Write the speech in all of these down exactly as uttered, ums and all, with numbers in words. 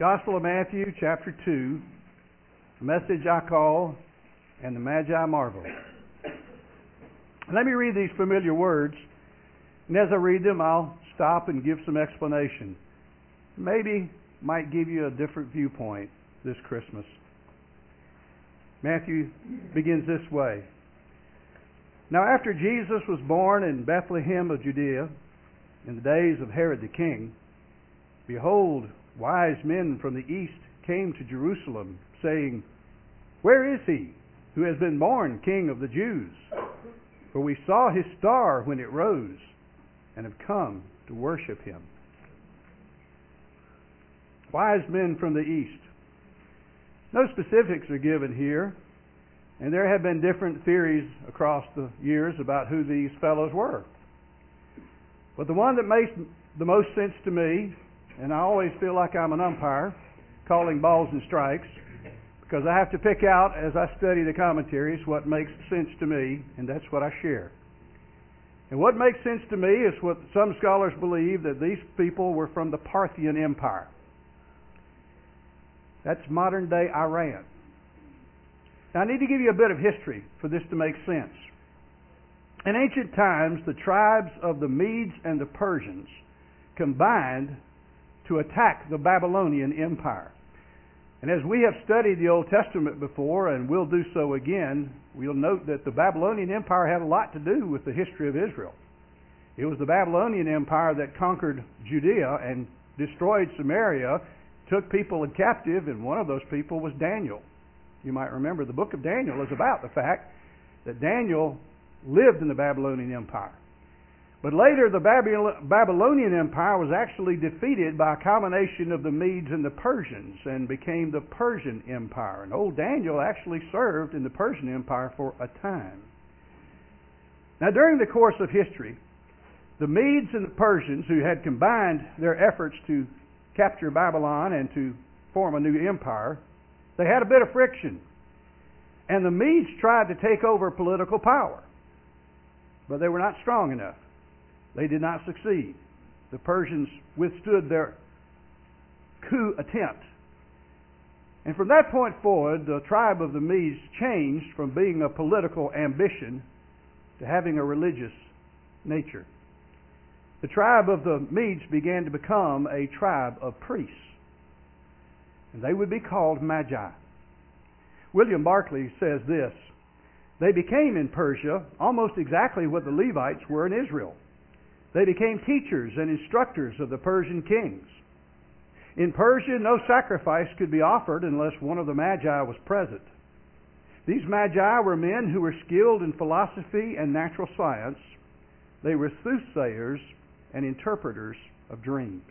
Gospel of Matthew, chapter two, a message I call, and the Magi marvel. Let me read these familiar words, and as I read them, I'll stop and give some explanation. Maybe might give you a different viewpoint this Christmas. Matthew begins this way. Now after Jesus was born in Bethlehem of Judea, in the days of Herod the king, behold, wise men from the east came to Jerusalem, saying, Where is he who has been born King of the Jews? For we saw his star when it rose, and have come to worship him. Wise men from the east. No specifics are given here, and there have been different theories across the years about who these fellows were. But the one that makes the most sense to me, and I always feel like I'm an umpire calling balls and strikes, because I have to pick out as I study the commentaries what makes sense to me, and that's what I share. And what makes sense to me is what some scholars believe, that these people were from the Parthian Empire. That's modern day Iran. Now I need to give you a bit of history for this to make sense. In ancient times, the tribes of the Medes and the Persians combined to attack the Babylonian Empire. And as we have studied the Old Testament before, and will do so again, we'll note that the Babylonian Empire had a lot to do with the history of Israel. It was the Babylonian Empire that conquered Judea and destroyed Samaria, took people captive, and one of those people was Daniel. You might remember the book of Daniel is about the fact that Daniel lived in the Babylonian Empire. But later, the Babylonian Empire was actually defeated by a combination of the Medes and the Persians and became the Persian Empire. And old Daniel actually served in the Persian Empire for a time. Now, during the course of history, the Medes and the Persians, who had combined their efforts to capture Babylon and to form a new empire, they had a bit of friction. And the Medes tried to take over political power, but they were not strong enough. They did not succeed. The Persians withstood their coup attempt. And from that point forward, the tribe of the Medes changed from being a political ambition to having a religious nature. The tribe of the Medes began to become a tribe of priests. And they would be called Magi. William Barclay says this, They became in Persia almost exactly what the Levites were in Israel. They became teachers and instructors of the Persian kings. In Persia, no sacrifice could be offered unless one of the Magi was present. These Magi were men who were skilled in philosophy and natural science. They were soothsayers and interpreters of dreams.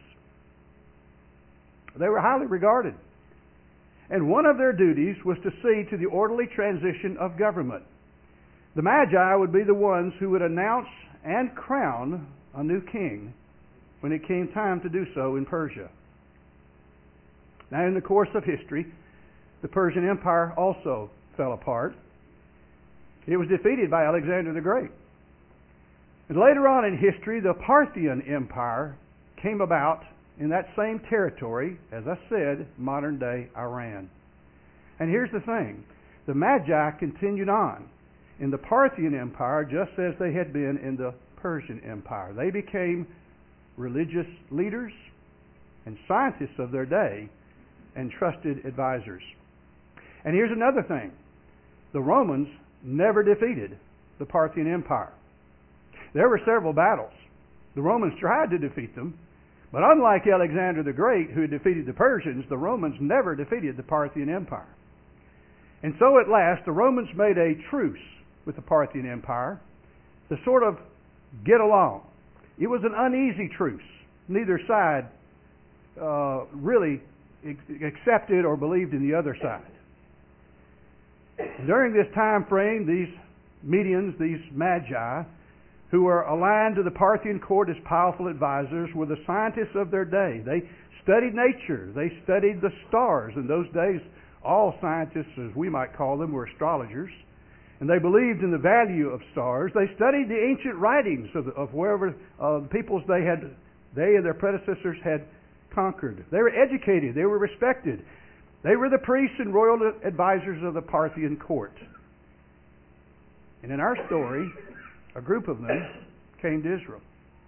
They were highly regarded. And one of their duties was to see to the orderly transition of government. The Magi would be the ones who would announce and crown a new king when it came time to do so in Persia. Now, in the course of history, the Persian Empire also fell apart. It was defeated by Alexander the Great. And later on in history, the Parthian Empire came about in that same territory, as I said, modern-day Iran. And here's the thing. The Magi continued on in the Parthian Empire just as they had been in the Persian Empire. They became religious leaders and scientists of their day and trusted advisors. And here's another thing. The Romans never defeated the Parthian Empire. There were several battles. The Romans tried to defeat them, but unlike Alexander the Great, who defeated the Persians, the Romans never defeated the Parthian Empire. And so at last, the Romans made a truce with the Parthian Empire to sort of get along. It was an uneasy truce. Neither side uh, really accepted or believed in the other side. During this time frame, these Medians, these Magi, who were aligned to the Parthian court as powerful advisors, were the scientists of their day. They studied nature. They studied the stars. In those days, all scientists, as we might call them, were astrologers. And they believed in the value of stars. They studied the ancient writings of, of wherever uh, the peoples they had, they and their predecessors had conquered. They were educated. They were respected. They were the priests and royal advisors of the Parthian court. And in our story, a group of them came to Israel.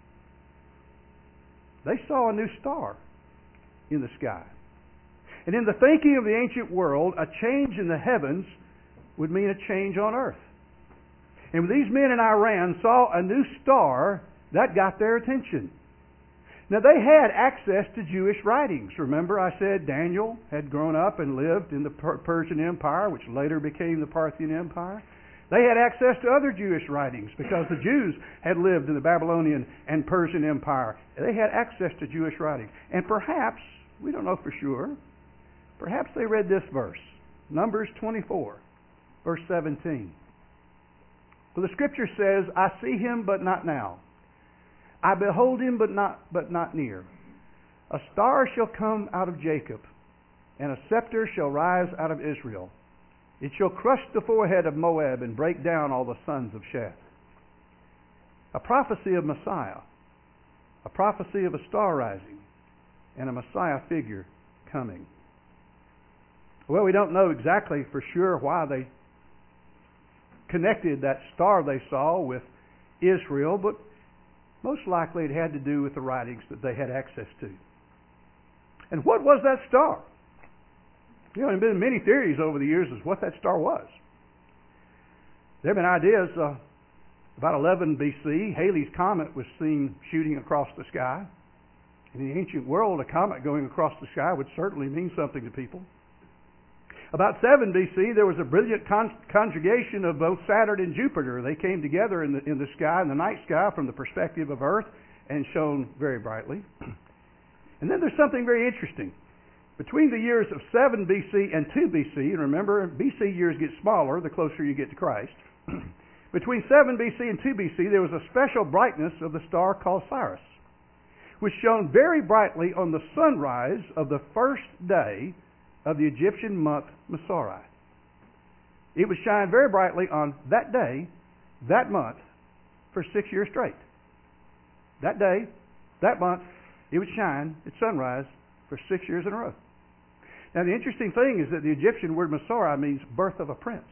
They saw a new star in the sky. And in the thinking of the ancient world, a change in the heavens would mean a change on earth. And when these men in Iran saw a new star, that got their attention. Now, they had access to Jewish writings. Remember, I said Daniel had grown up and lived in the Persian Empire, which later became the Parthian Empire. They had access to other Jewish writings because the Jews had lived in the Babylonian and Persian Empire. They had access to Jewish writings. And perhaps, we don't know for sure, perhaps they read this verse, Numbers twenty-four, verse seventeen. For the Scripture says, I see him, but not now. I behold him, but not, but not near. A star shall come out of Jacob, and a scepter shall rise out of Israel. It shall crush the forehead of Moab and break down all the sons of Sheth. A prophecy of Messiah, a prophecy of a star rising, and a Messiah figure coming. Well, we don't know exactly for sure why they connected that star they saw with Israel, but most likely it had to do with the writings that they had access to. And what was that star? You know, there have been many theories over the years as what that star was. There have been ideas. Uh, about eleven B C, Halley's Comet was seen shooting across the sky. In the ancient world, a comet going across the sky would certainly mean something to people. About seven B C, there was a brilliant con- conjugation of both Saturn and Jupiter. They came together in the, in the sky, in the night sky, from the perspective of Earth, and shone very brightly. And then there's something very interesting. Between the years of seven B C and two B C, and remember, B C years get smaller the closer you get to Christ. Between seven B C and two B C, there was a special brightness of the star called Sirius, which shone very brightly on the sunrise of the first day of the Egyptian month Mesori. It would shine very brightly on that day, that month, for six years straight. That day, that month, it would shine at sunrise for six years in a row. Now, the interesting thing is that the Egyptian word Mesori means birth of a prince.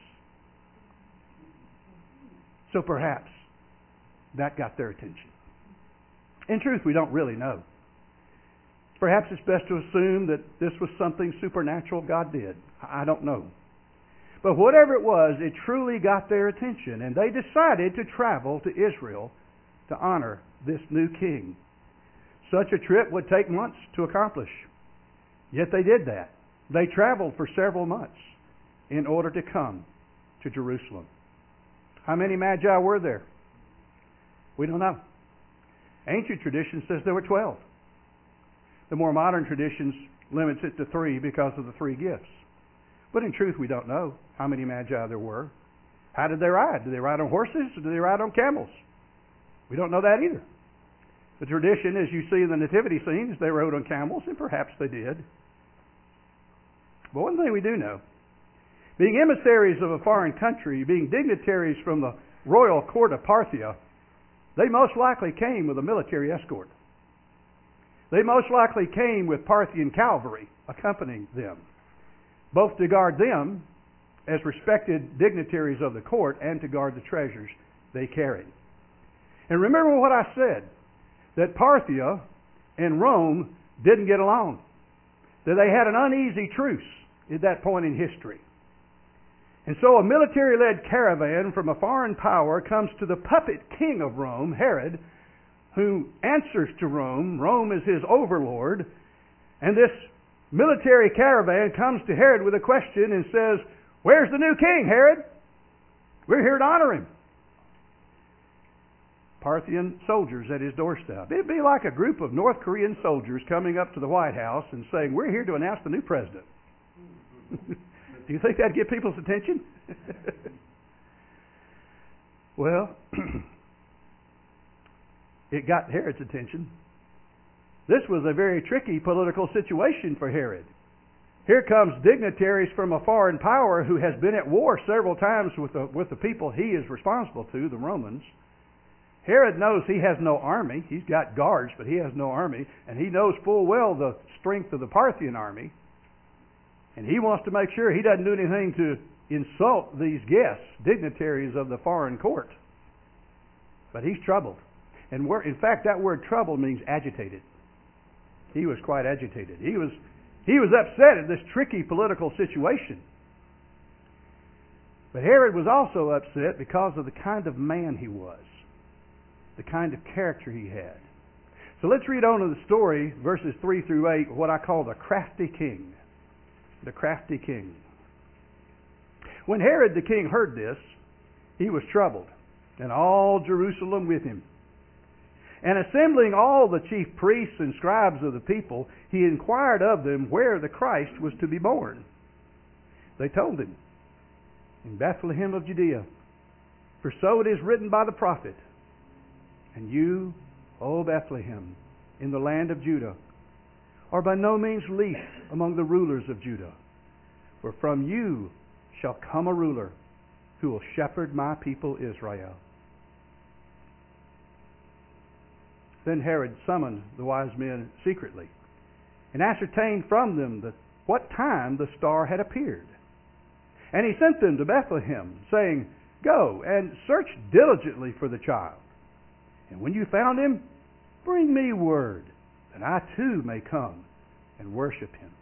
So perhaps that got their attention. In truth, we don't really know. Perhaps it's best to assume that this was something supernatural God did. I don't know. But whatever it was, it truly got their attention, and they decided to travel to Israel to honor this new king. Such a trip would take months to accomplish. Yet they did that. They traveled for several months in order to come to Jerusalem. How many magi were there? We don't know. Ancient tradition says there were twelve. The more modern traditions limits it to three because of the three gifts. But in truth, we don't know how many magi there were. How did they ride? Did they ride on horses or did they ride on camels? We don't know that either. The tradition, as you see in the nativity scenes, they rode on camels, and perhaps they did. But one thing we do know, being emissaries of a foreign country, being dignitaries from the royal court of Parthia, they most likely came with a military escort. They most likely came with Parthian cavalry accompanying them, both to guard them as respected dignitaries of the court and to guard the treasures they carried. And remember what I said, that Parthia and Rome didn't get along, that they had an uneasy truce at that point in history. And so a military-led caravan from a foreign power comes to the puppet king of Rome, Herod, who answers to Rome. Rome is his overlord. And this military caravan comes to Herod with a question and says, "Where's the new king, Herod? We're here to honor him." Parthian soldiers at his doorstep. It'd be like a group of North Korean soldiers coming up to the White House and saying, "We're here to announce the new president." Do you think that'd get people's attention? Well, it got Herod's attention. This was a very tricky political situation for Herod. Here comes dignitaries from a foreign power who has been at war several times with the, with the people he is responsible to, the Romans. Herod knows he has no army. He's got guards, but he has no army. And he knows full well the strength of the Parthian army. And he wants to make sure he doesn't do anything to insult these guests, dignitaries of the foreign court. But he's troubled. And we're, in fact, that word troubled means agitated. He was quite agitated. He was, he was upset at this tricky political situation. But Herod was also upset because of the kind of man he was, the kind of character he had. So let's read on to the story, verses three through eight, what I call the crafty king. The crafty king. When Herod the king heard this, he was troubled, and all Jerusalem with him. And assembling all the chief priests and scribes of the people, he inquired of them where the Christ was to be born. They told him, in Bethlehem of Judea, for so it is written by the prophet, and you, O Bethlehem, in the land of Judah, are by no means least among the rulers of Judah, for from you shall come a ruler who will shepherd my people Israel. Then Herod summoned the wise men secretly and ascertained from them the, what time the star had appeared. And he sent them to Bethlehem, saying, Go and search diligently for the child. And when you found him, bring me word, that I too may come and worship him.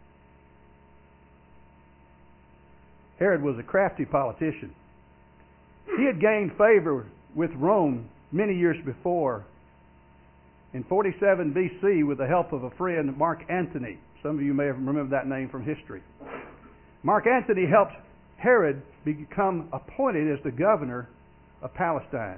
Herod was a crafty politician. He had gained favor with Rome many years before, in forty-seven B C, with the help of a friend, Mark Antony. Some of you may have remembered that name from history. Mark Antony helped Herod become appointed as the governor of Palestine.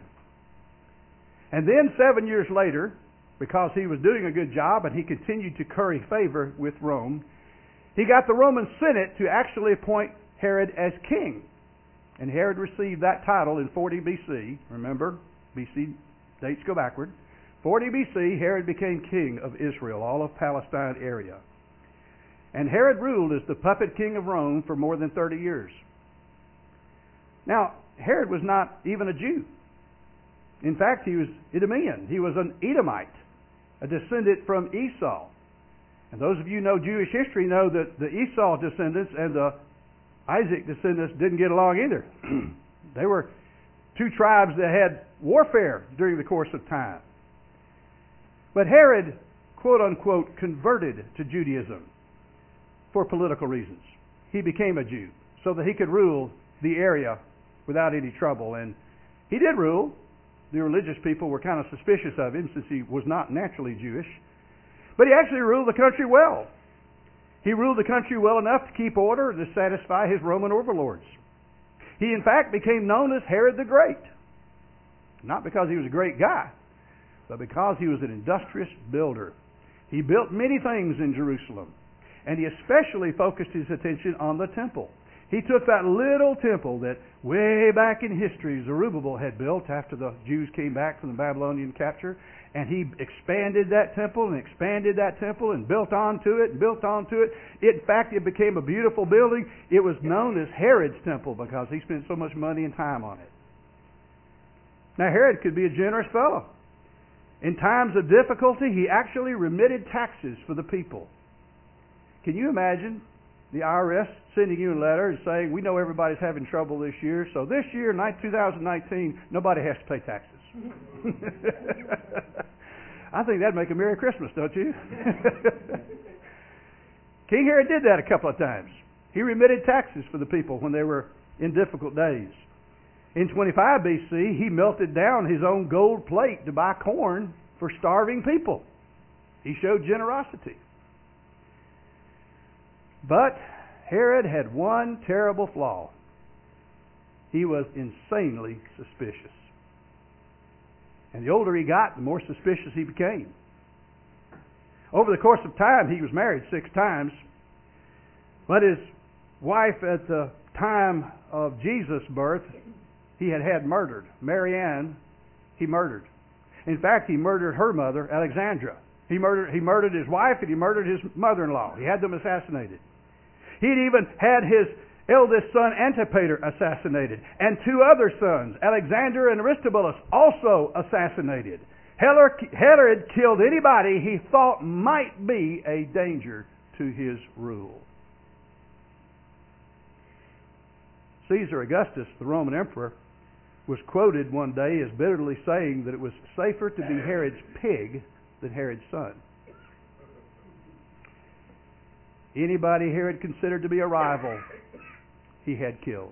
And then seven years later, because he was doing a good job and he continued to curry favor with Rome, he got the Roman Senate to actually appoint Herod as king. And Herod received that title in forty B C. Remember, B C dates go backward. forty B C, Herod became king of Israel, all of Palestine area. And Herod ruled as the puppet king of Rome for more than thirty years. Now, Herod was not even a Jew. In fact, he was Idumean. He was an Edomite, a descendant from Esau. And those of you who know Jewish history know that the Esau descendants and the Isaac descendants didn't get along either. They were two tribes that had warfare during the course of time. But Herod, quote unquote, converted to Judaism for political reasons. He became a Jew so that he could rule the area without any trouble. And he did rule. The religious people were kind of suspicious of him since he was not naturally Jewish. But he actually ruled the country well. He ruled the country well enough to keep order and to satisfy his Roman overlords. He, in fact, became known as Herod the Great. Not because he was a great guy, but because he was an industrious builder. He built many things in Jerusalem, and he especially focused his attention on the temple. He took that little temple that way back in history Zerubbabel had built after the Jews came back from the Babylonian capture, and he expanded that temple and expanded that temple and built onto it and built onto it. In fact, it became a beautiful building. It was known as Herod's temple because he spent so much money and time on it. Now, Herod could be a generous fellow. In times of difficulty, he actually remitted taxes for the people. Can you imagine the I R S sending you a letter and saying, we know everybody's having trouble this year, so this year, two thousand nineteen, nobody has to pay taxes. I think that'd make a Merry Christmas, don't you? King Herod did that a couple of times. He remitted taxes for the people when they were in difficult days. In twenty-five B C, he melted down his own gold plate to buy corn for starving people. He showed generosity. But Herod had one terrible flaw. He was insanely suspicious. And the older he got, the more suspicious he became. Over the course of time, he was married six times. But his wife at the time of Jesus' birth, he had had murdered. Mary Ann, he murdered. In fact, he murdered her mother, Alexandra. He murdered, he murdered his wife and he murdered his mother-in-law. He had them assassinated. He'd even had his eldest son Antipater assassinated, and two other sons, Alexander and Aristobulus, also assassinated. Herod killed anybody he thought might be a danger to his rule. Caesar Augustus, the Roman emperor, was quoted one day as bitterly saying that it was safer to be Herod's pig than Herod's son. Anybody Herod considered to be a rival, he had killed.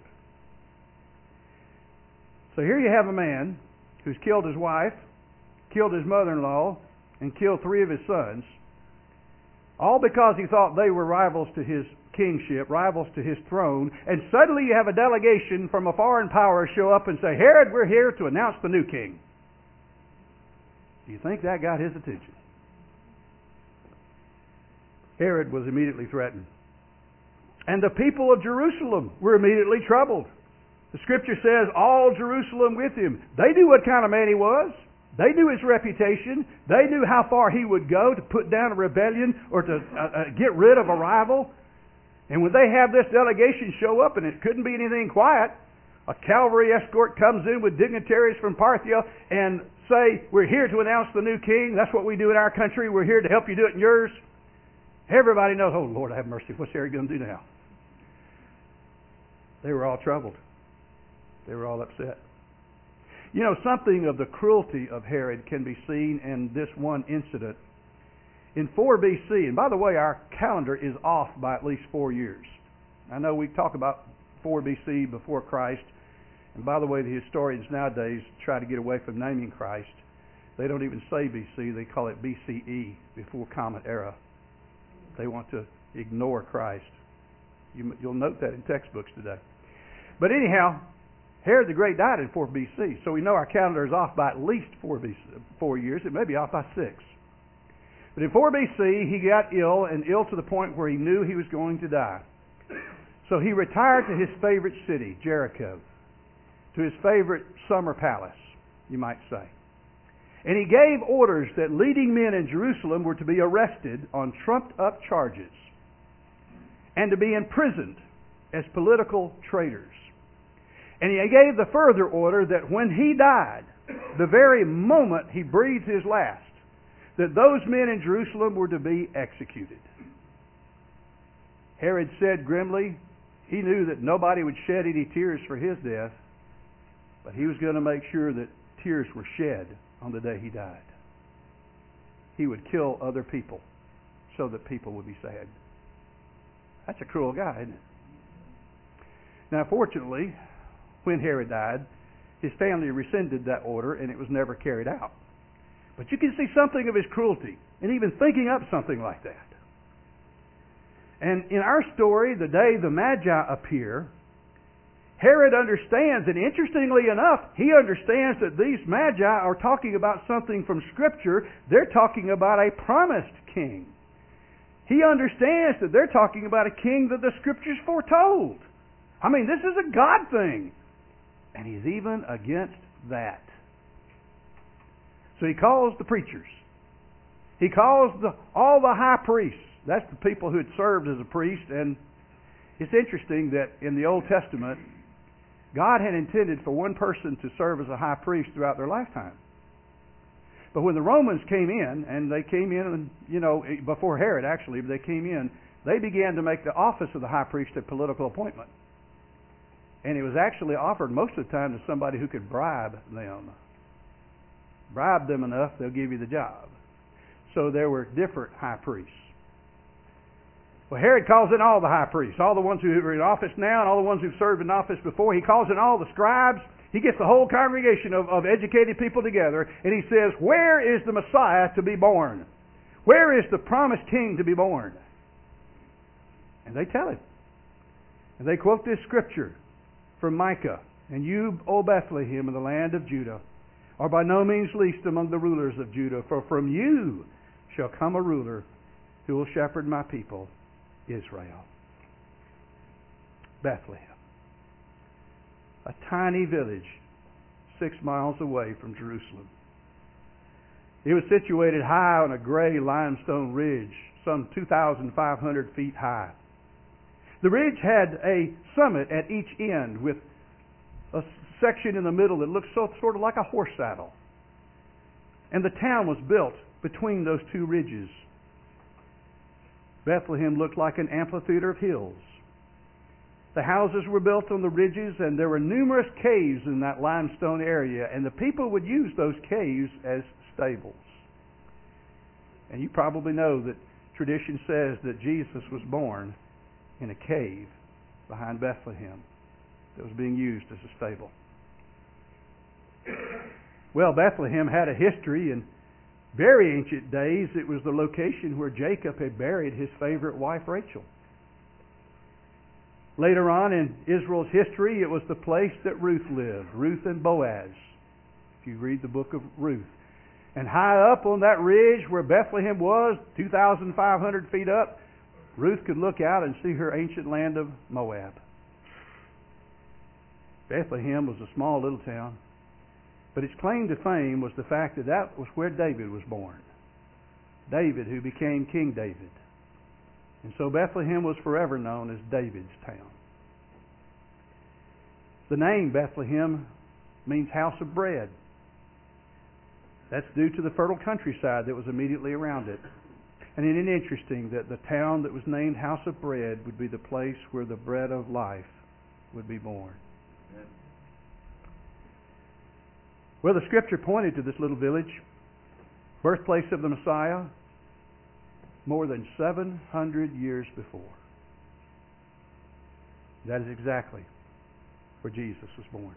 So here you have a man who's killed his wife, killed his mother-in-law, and killed three of his sons, all because he thought they were rivals to his kingship, rivals to his throne, and suddenly you have a delegation from a foreign power show up and say, Herod, we're here to announce the new king. Do you think that got his attention? Herod was immediately threatened. And the people of Jerusalem were immediately troubled. The scripture says, all Jerusalem with him. They knew what kind of man he was. They knew his reputation. They knew how far he would go to put down a rebellion or to uh, uh, get rid of a rival. And when they have this delegation show up, and it couldn't be anything quiet, a cavalry escort comes in with dignitaries from Parthia and say, we're here to announce the new king. That's what we do in our country. We're here to help you do it in yours. Everybody knows, oh, Lord, have mercy. What's Herod going to do now? They were all troubled. They were all upset. You know, something of the cruelty of Herod can be seen in this one incident. In four B C, and by the way, our calendar is off by at least four years. I know we talk about four B C, before Christ, and by the way, the historians nowadays try to get away from naming Christ. They don't even say B C, they call it B C E, before Common Era. They want to ignore Christ. You, you'll note that in textbooks today. But anyhow, Herod the Great died in four B C, so we know our calendar is off by at least four, B C, four years. It may be off by six. But in four B C, he got ill, and ill to the point where he knew he was going to die. So he retired to his favorite city, Jericho, to his favorite summer palace, you might say. And he gave orders that leading men in Jerusalem were to be arrested on trumped-up charges and to be imprisoned as political traitors. And he gave the further order that when he died, the very moment he breathed his last, that those men in Jerusalem were to be executed. Herod said grimly, he knew that nobody would shed any tears for his death, but he was going to make sure that tears were shed on the day he died. He would kill other people so that people would be sad. That's a cruel guy, isn't it? Now, fortunately, when Herod died, his family rescinded that order and it was never carried out. But you can see something of his cruelty in even thinking up something like that. And in our story, the day the Magi appear, Herod understands, and interestingly enough, he understands that these Magi are talking about something from Scripture. They're talking about a promised king. He understands that they're talking about a king that the Scriptures foretold. I mean, this is a God thing. And he's even against that. So he calls the preachers. He calls the, all the high priests. That's the people who had served as a priest. And it's interesting that in the Old Testament, God had intended for one person to serve as a high priest throughout their lifetime. But when the Romans came in, and they came in, you know, before Herod actually, they came in, they began to make the office of the high priest a political appointment. And it was actually offered most of the time to somebody who could bribe them. Bribe them enough, they'll give you the job. So there were different high priests. Well, Herod calls in all the high priests, all the ones who are in office now and all the ones who've served in office before. He calls in all the scribes. He gets the whole congregation of, of educated people together, and he says, where is the Messiah to be born? Where is the promised king to be born? And they tell him. And they quote this scripture from Micah. And you, O Bethlehem, in the land of Judah, are by no means least among the rulers of Judah, for from you shall come a ruler who will shepherd my people, Israel. Bethlehem. A tiny village six miles away from Jerusalem. It was situated high on a gray limestone ridge, some two thousand five hundred feet high. The ridge had a summit at each end with a section in the middle that looked so, sort of like a horse saddle. And the town was built between those two ridges. Bethlehem looked like an amphitheater of hills. The houses were built on the ridges, and there were numerous caves in that limestone area, and the people would use those caves as stables. And you probably know that tradition says that Jesus was born in a cave behind Bethlehem that was being used as a stable. Well, Bethlehem had a history. In very ancient days, it was the location where Jacob had buried his favorite wife, Rachel. Later on in Israel's history, it was the place that Ruth lived, Ruth and Boaz, if you read the book of Ruth. And high up on that ridge where Bethlehem was, two thousand five hundred feet up, Ruth could look out and see her ancient land of Moab. Bethlehem was a small little town, but its claim to fame was the fact that that was where David was born. David, who became King David. And so Bethlehem was forever known as David's town. The name Bethlehem means house of bread. That's due to the fertile countryside that was immediately around it. And isn't it interesting that the town that was named House of Bread would be the place where the bread of life would be born? Amen. Well, the Scripture pointed to this little village, birthplace of the Messiah, more than seven hundred years before. That is exactly where Jesus was born.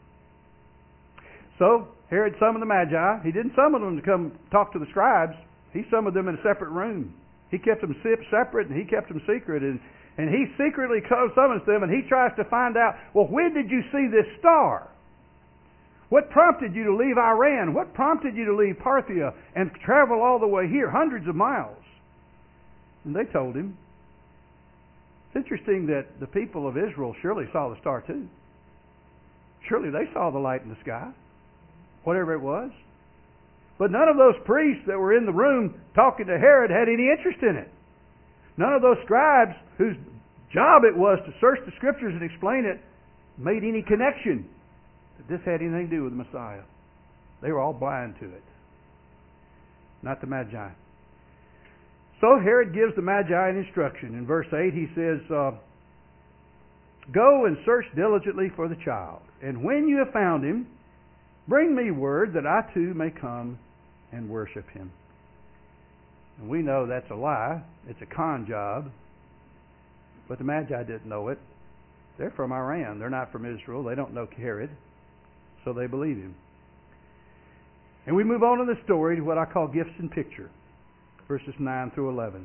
So, Herod summoned the Magi. He didn't summon them to come talk to the scribes. He summoned them in a separate room. He kept them separate, and he kept them secret. And, and he secretly summons them, and he tries to find out, well, when did you see this star? What prompted you to leave Iran? What prompted you to leave Parthia and travel all the way here, hundreds of miles? And they told him. It's interesting that the people of Israel surely saw the star too. Surely they saw the light in the sky, whatever it was. But none of those priests that were in the room talking to Herod had any interest in it. None of those scribes whose job it was to search the Scriptures and explain it made any connection that this had anything to do with the Messiah. They were all blind to it. Not the Magi. So Herod gives the Magi an instruction. In verse eight he says, uh, Go and search diligently for the child, and when you have found him, bring me word that I too may come and worship him. And we know that's a lie. It's a con job. But the Magi didn't know it. They're from Iran. They're not from Israel. They don't know Herod. So they believe him. And we move on in the story to what I call gifts in picture. Verses nine through eleven.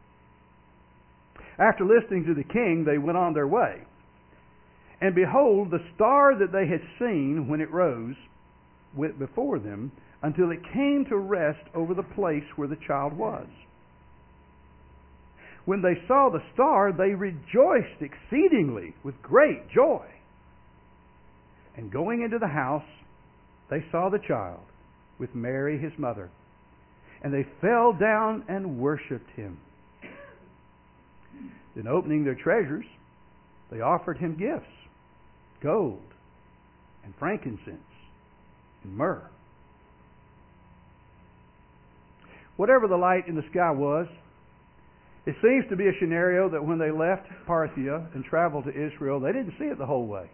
After listening to the king, they went on their way. And behold, the star that they had seen when it rose went before them until it came to rest over the place where the child was. When they saw the star, they rejoiced exceedingly with great joy. And going into the house, they saw the child with Mary his mother. And they fell down and worshipped him. Then opening their treasures, they offered him gifts, gold and frankincense and myrrh. Whatever the light in the sky was, it seems to be a scenario that when they left Parthia and traveled to Israel, they didn't see it the whole way.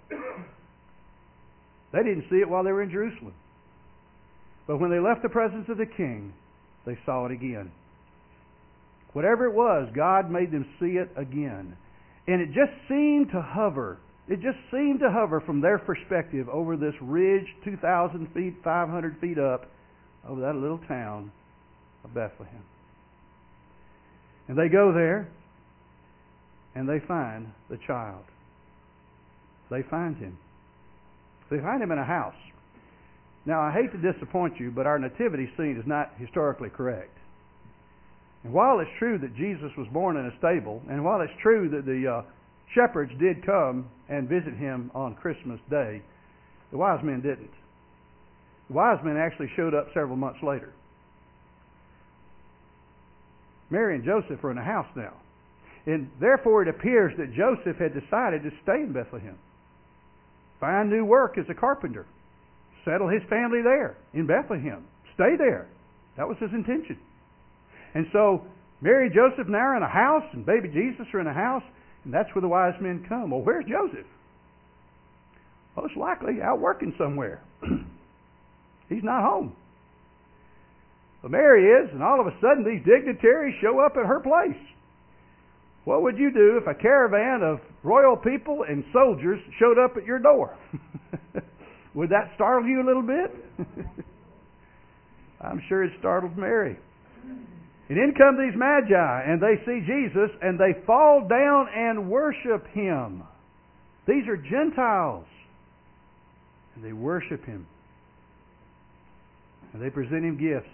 They didn't see it while they were in Jerusalem. But when they left the presence of the king, they saw it again. Whatever it was, God made them see it again. And it just seemed to hover. It just seemed to hover from their perspective over this ridge, two thousand feet, five hundred feet up, over that little town of Bethlehem. And they go there, and they find the child. They find him. They find him in a house. Now, I hate to disappoint you, but our nativity scene is not historically correct. And while it's true that Jesus was born in a stable, and while it's true that the uh, shepherds did come and visit him on Christmas Day, the wise men didn't. The wise men actually showed up several months later. Mary and Joseph are in a house now. And therefore it appears that Joseph had decided to stay in Bethlehem. Find new work as a carpenter. Settle his family there in Bethlehem. Stay there. That was his intention. And so Mary and Joseph now are in a house, and baby Jesus are in a house, and that's where the wise men come. Well, where's Joseph? Most likely out working somewhere. He's not home. But Mary is, and all of a sudden these dignitaries show up at her place. What would you do if a caravan of royal people and soldiers showed up at your door? Would that startle you a little bit? I'm sure it startled Mary. And in come these magi, and they see Jesus, and they fall down and worship Him. These are Gentiles. And they worship Him. And they present Him gifts.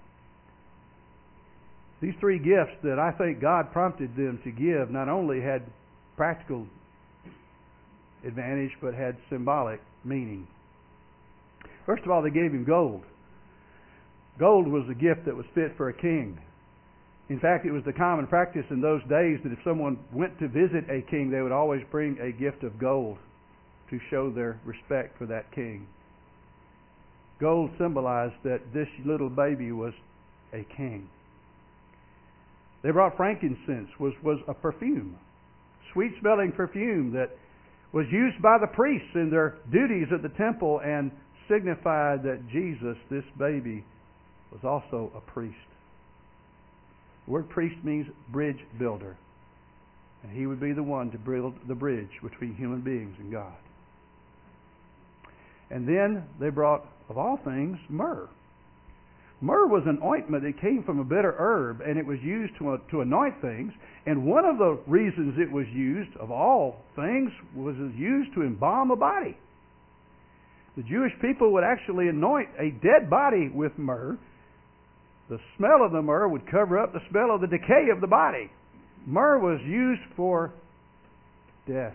These three gifts that I think God prompted them to give not only had practical advantage, but had symbolic meaning. First of all, they gave Him gold. Gold was a gift that was fit for a king. In fact, it was the common practice in those days that if someone went to visit a king, they would always bring a gift of gold to show their respect for that king. Gold symbolized that this little baby was a king. They brought frankincense, was, was a perfume, sweet-smelling perfume that was used by the priests in their duties at the temple and signified that Jesus, this baby, was also a priest. The word priest means bridge builder. And he would be the one to build the bridge between human beings and God. And then they brought, of all things, myrrh. Myrrh was an ointment that came from a bitter herb, and it was used to, to anoint things. And one of the reasons it was used, of all things, was it was used to embalm a body. The Jewish people would actually anoint a dead body with myrrh. The smell of the myrrh would cover up the smell of the decay of the body. Myrrh was used for death,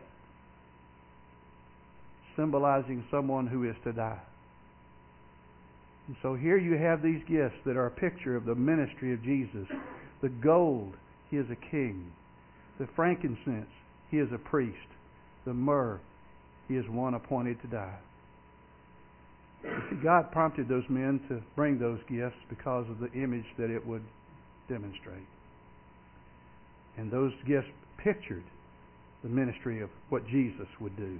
symbolizing someone who is to die. And so here you have these gifts that are a picture of the ministry of Jesus. The gold, He is a king. The frankincense, He is a priest. The myrrh, He is one appointed to die. You see, God prompted those men to bring those gifts because of the image that it would demonstrate. And those gifts pictured the ministry of what Jesus would do.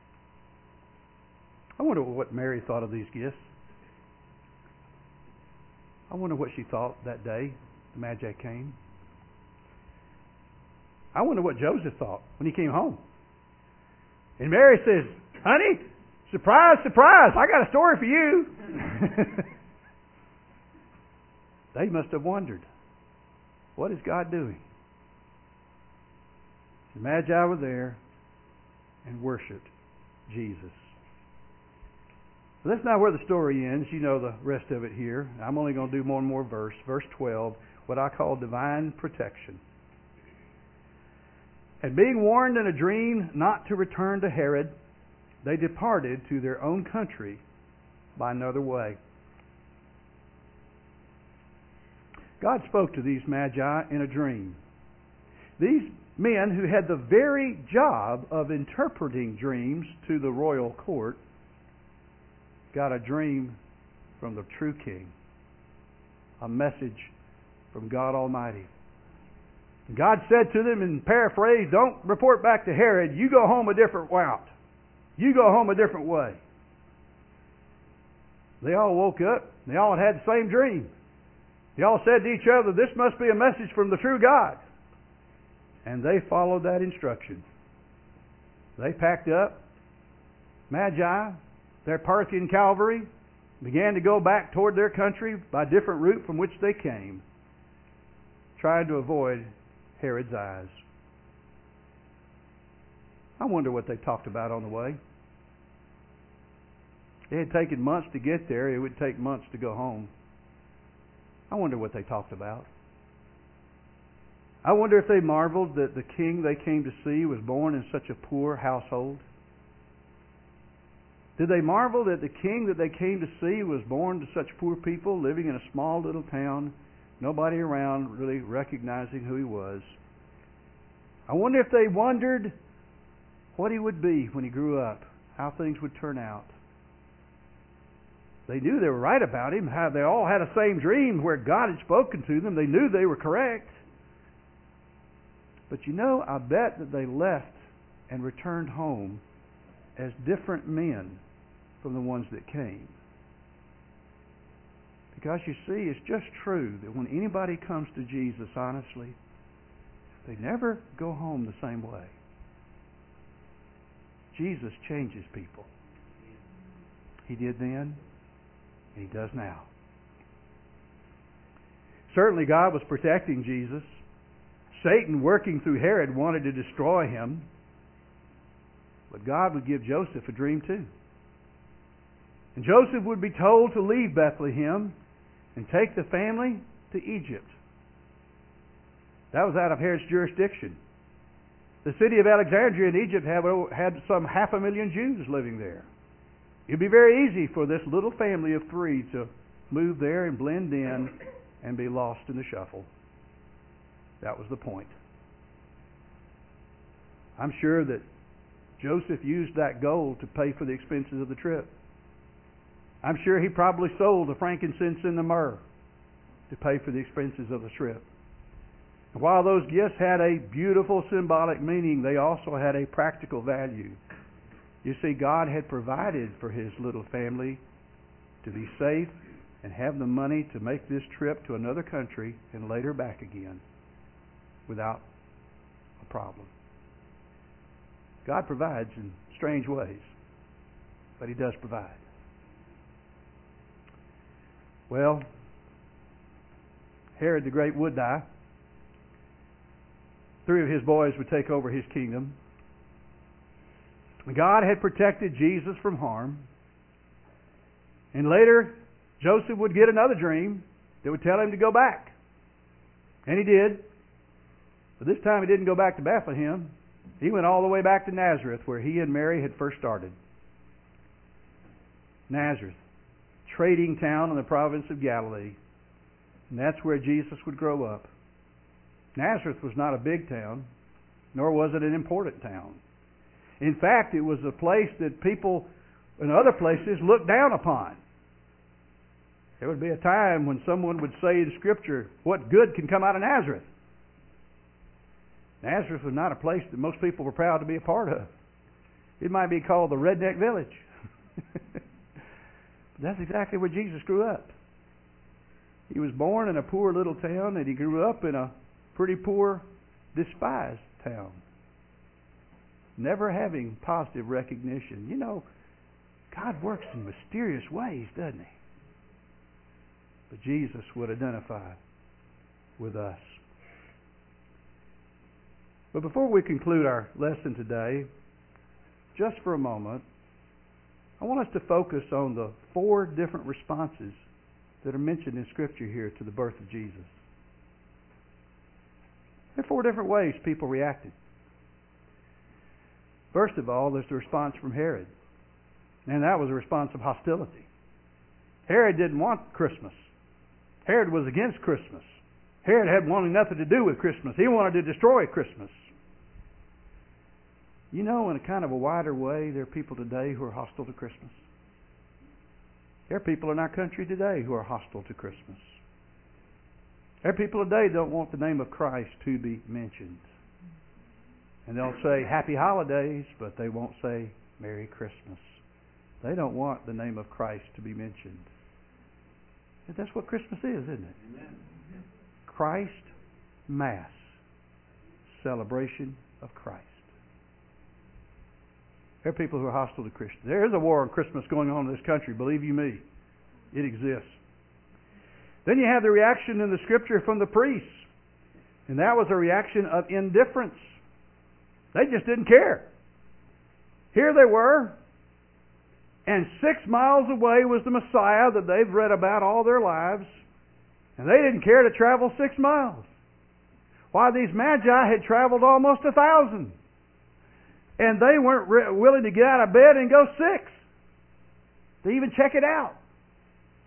I wonder what Mary thought of these gifts. I wonder what she thought that day the Magi came. I wonder what Joseph thought when he came home. And Mary says, "Honey, surprise, surprise, I got a story for you." They must have wondered, what is God doing? The Magi were there and worshipped Jesus. But that's not where the story ends. You know the rest of it here. I'm only going to do one more verse. Verse twelve, what I call divine protection. And being warned in a dream not to return to Herod, they departed to their own country by another way. God spoke to these magi in a dream. These men who had the very job of interpreting dreams to the royal court got a dream from the true king, a message from God Almighty. God said to them in paraphrase, "Don't report back to Herod. You go home a different route. You go home a different way." They all woke up. They all had the same dream. They all said to each other, "This must be a message from the true God." And they followed that instruction. They packed up. Magi, their Parthian cavalry, began to go back toward their country by a different route from which they came, trying to avoid Herod's eyes. I wonder what they talked about on the way. It had taken months to get there. It would take months to go home. I wonder what they talked about. I wonder if they marveled that the king they came to see was born in such a poor household. Did they marvel that the king that they came to see was born to such poor people, living in a small little town, nobody around really recognizing who he was? I wonder if they wondered what he would be when he grew up, how things would turn out. They knew they were right about him, how they all had the same dream where God had spoken to them. They knew they were correct. But you know, I bet that they left and returned home as different men from the ones that came. Because you see, it's just true that when anybody comes to Jesus honestly, they never go home the same way. Jesus changes people. He did then, and He does now. Certainly God was protecting Jesus. Satan, working through Herod, wanted to destroy him. But God would give Joseph a dream too. And Joseph would be told to leave Bethlehem and take the family to Egypt. That was out of Herod's jurisdiction. The city of Alexandria in Egypt had some half a million Jews living there. It would be very easy for this little family of three to move there and blend in and be lost in the shuffle. That was the point. I'm sure that Joseph used that gold to pay for the expenses of the trip. I'm sure he probably sold the frankincense and the myrrh to pay for the expenses of the trip. And while those gifts had a beautiful symbolic meaning, they also had a practical value. You see, God had provided for his little family to be safe and have the money to make this trip to another country and later back again without a problem. God provides in strange ways, but He does provide. Well, Herod the Great would die. Three of his boys would take over his kingdom. God had protected Jesus from harm. And later, Joseph would get another dream that would tell him to go back. And he did. But this time he didn't go back to Bethlehem. He went all the way back to Nazareth, where he and Mary had first started. Nazareth, trading town in the province of Galilee. And that's where Jesus would grow up. Nazareth was not a big town, nor was it an important town. In fact, it was a place that people in other places looked down upon. There would be a time when someone would say in Scripture, what good can come out of Nazareth? Nazareth was not a place that most people were proud to be a part of. It might be called the redneck village. That's exactly where Jesus grew up. He was born in a poor little town, and he grew up in a pretty poor, despised town. Never having positive recognition. You know, God works in mysterious ways, doesn't He? But Jesus would identify with us. But before we conclude our lesson today, just for a moment, I want us to focus on the four different responses that are mentioned in Scripture here to the birth of Jesus. There are four different ways people reacted. First of all, there's the response from Herod. And that was a response of hostility. Herod didn't want Christmas. Herod was against Christmas. Herod had wanted nothing to do with Christmas. He wanted to destroy Christmas. You know, in a kind of a wider way, there are people today who are hostile to Christmas. There are people in our country today who are hostile to Christmas. There are people today who don't want the name of Christ to be mentioned. And they'll say Happy Holidays, but they won't say Merry Christmas. They don't want the name of Christ to be mentioned. And that's what Christmas is, isn't it? Amen. Christ Mass. Celebration of Christ. There are people who are hostile to Christians. There is a war on Christmas going on in this country, believe you me. It exists. Then you have the reaction in the Scripture from the priests. And that was a reaction of indifference. They just didn't care. Here they were, and six miles away was the Messiah that they've read about all their lives, and they didn't care to travel six miles. Why, these magi had traveled almost a thousand, and they weren't re- willing to get out of bed and go six to even check it out.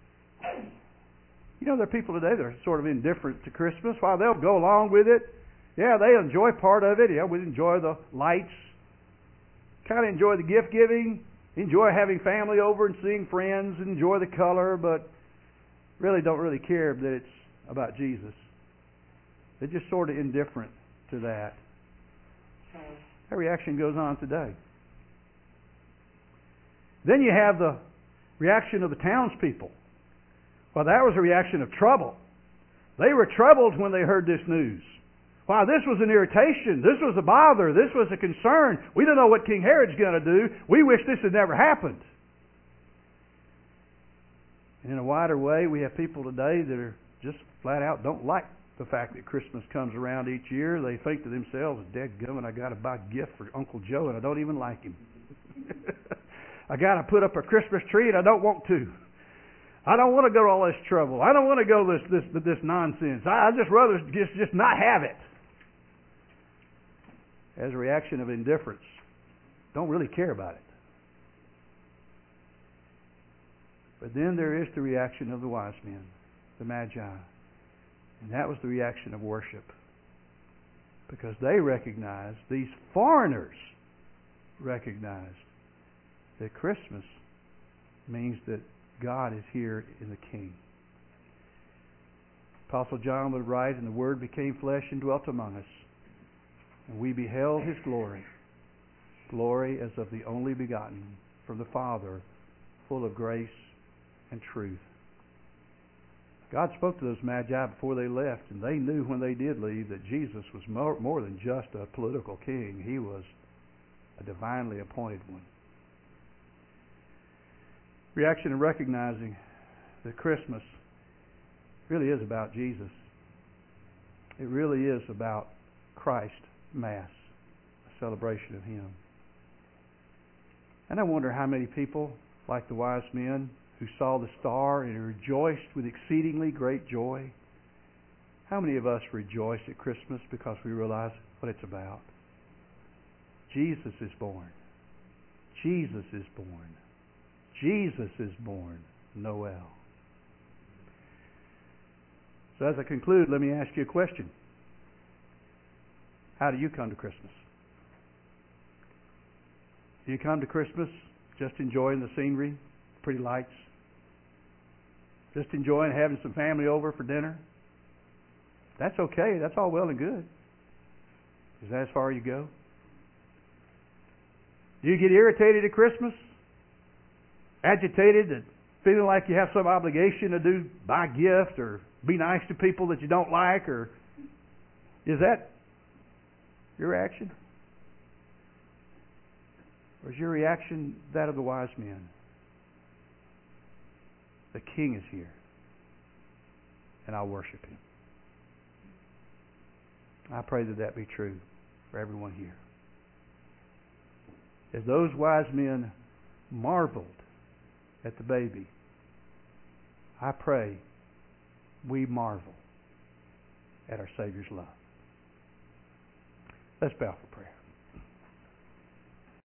You know, there are people today that are sort of indifferent to Christmas. While they'll go along with it, Yeah, they enjoy part of it. Yeah, we enjoy the lights. Kind of enjoy the gift giving. Enjoy having family over and seeing friends. Enjoy the color, but really don't really care that it's about Jesus. They're just sort of indifferent to that. That reaction goes on today. Then you have the reaction of the townspeople. Well, that was a reaction of trouble. They were troubled when they heard this news. Wow, this was an irritation. This was a bother. This was a concern. We don't know what King Herod's going to do. We wish this had never happened. And in a wider way, we have people today that are just flat out don't like the fact that Christmas comes around each year. They think to themselves, dadgummit, I got to buy a gift for Uncle Joe and I don't even like him. I got to put up a Christmas tree and I don't want to. I don't want to go to all this trouble. I don't want to go this this this nonsense. I, I just rather just just not have it. As a reaction of indifference, don't really care about it. But then there is the reaction of the wise men, the Magi. And that was the reaction of worship. Because they recognized, these foreigners recognized, that Christmas means that God is here in the King. Apostle John would write, and the Word became flesh and dwelt among us. And we beheld His glory, glory as of the only begotten from the Father, full of grace and truth. God spoke to those Magi before they left, and they knew when they did leave that Jesus was more, more than just a political king. He was a divinely appointed one. Reaction in recognizing that Christmas really is about Jesus. It really is about Christ Mass, a celebration of Him. And I wonder how many people, like the wise men, who saw the star and rejoiced with exceedingly great joy. How many of us rejoice at Christmas because we realize what it's about? Jesus is born. Jesus is born. Jesus is born. Noel. So as I conclude, let me ask you a question. How do you come to Christmas? Do you come to Christmas just enjoying the scenery, pretty lights? Just enjoying having some family over for dinner? That's okay. That's all well and good. Is that as far as you go? Do you get irritated at Christmas? Agitated and feeling like you have some obligation to do, buy a gift or be nice to people that you don't like? Or is that your reaction? Or is your reaction that of the wise men? The King is here, and I'll worship Him. I pray that that be true for everyone here. As those wise men marveled at the baby, I pray we marvel at our Savior's love. Let's bow for prayer.